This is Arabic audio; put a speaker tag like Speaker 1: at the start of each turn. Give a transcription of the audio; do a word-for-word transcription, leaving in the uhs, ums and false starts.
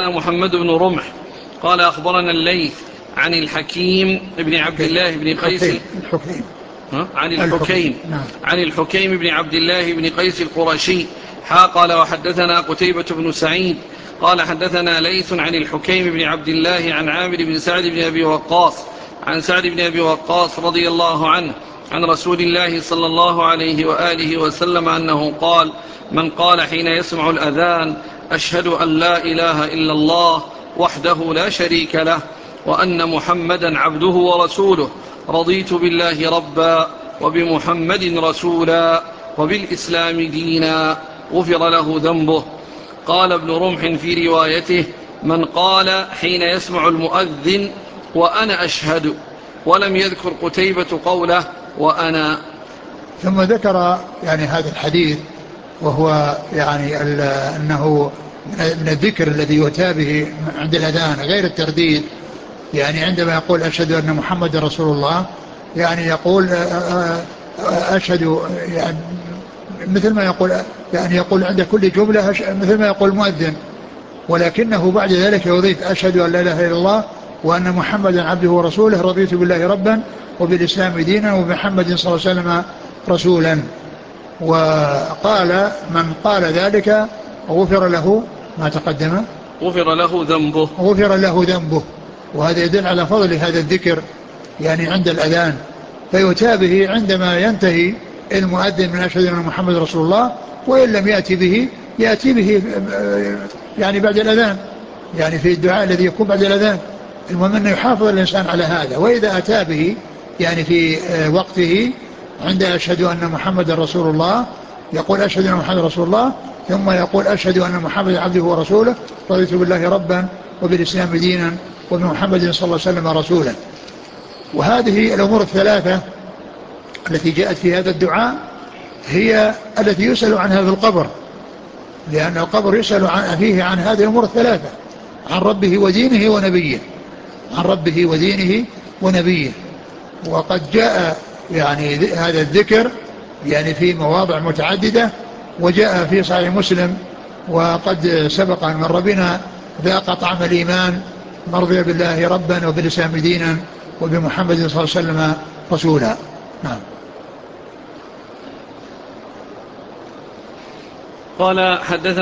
Speaker 1: حدثنا محمد بن رمح قال أخبرنا الليث عن الحكيم بن عبد الله بن قيس
Speaker 2: الحكيم
Speaker 1: عن الحكيم
Speaker 2: نعم.
Speaker 1: عن الحكيم بن عبد الله بن قيس القرشي حا قال وحدثنا قتيبة بن سعيد قال حدثنا ليث عن الحكيم بن عبد الله عن عامر بن سعد بن أبي وقاص عن سعد بن أبي وقاص رضي الله عنه عن رسول الله صلى الله عليه وآله وسلم أنه قال من قال حين يسمع الأذان أشهد أن لا إله إلا الله وحده لا شريك له وأن محمدا عبده ورسوله رضيت بالله ربا وبمحمد رسولا وبالإسلام دينا غفر له ذنبه. قال ابن رمح في روايته من قال حين يسمع المؤذن وأنا أشهد، ولم يذكر قتيبة قوله وأنا.
Speaker 2: ثم ذكر يعني هذا الحديث وهو يعني أنه من الذكر الذي يؤتى به عند الأذان غير الترديد، يعني عندما يقول أشهد أن محمد رسول الله يعني يقول أشهد يعني مثل ما يقول يعني يقول عند كل جملة مثل ما يقول المؤذن، ولكنه بعد ذلك يضيف أشهد أن لا إله إلا الله وأن محمدا عبده ورسوله رضيت بالله ربا وبالإسلام دينا وبمحمد صلى الله عليه وسلم رسولا. وقال من قال ذلك غفر له ما تقدم
Speaker 1: غفر له ذنبه
Speaker 2: غفر له ذنبه. وهذا يدل على فضل هذا الذكر يعني عند الأذان، فيؤتى به عندما ينتهي المؤذن من أشهد أن محمد رسول الله، وإن لم يأتي به يأتي به يعني بعد الأذان، يعني في الدعاء الذي يكون بعد الأذان. المهم أنه يحافظ الإنسان على هذا، وإذا أتى به يعني في وقته عند أشهد أن محمد رسول الله يقول أشهد أن محمد رسول الله، ثم يقول أشهد أن محمد عبده ورسوله رضيت بالله ربا وبالإسلام دينا وبمحمد صلى الله عليه وسلم رسولا. وهذه الأمور الثلاثة التي جاءت في هذا الدعاء هي التي يسأل عنها في القبر، لأن القبر يسأل عن فيه عن هذه الأمور الثلاثة: عن ربه ودينه ونبيه، عن ربه ودينه ونبيه. وقد جاء يعني هذا الذكر يعني في مواضع متعددة، وجاء في صحيح مسلم وقد سبق أن مر بنا: ذاق طعم الإيمان من رضي بالله ربا وبالإسلام دينا وبمحمد صلى الله عليه وسلم رسولا. نعم.
Speaker 1: قال حدثنا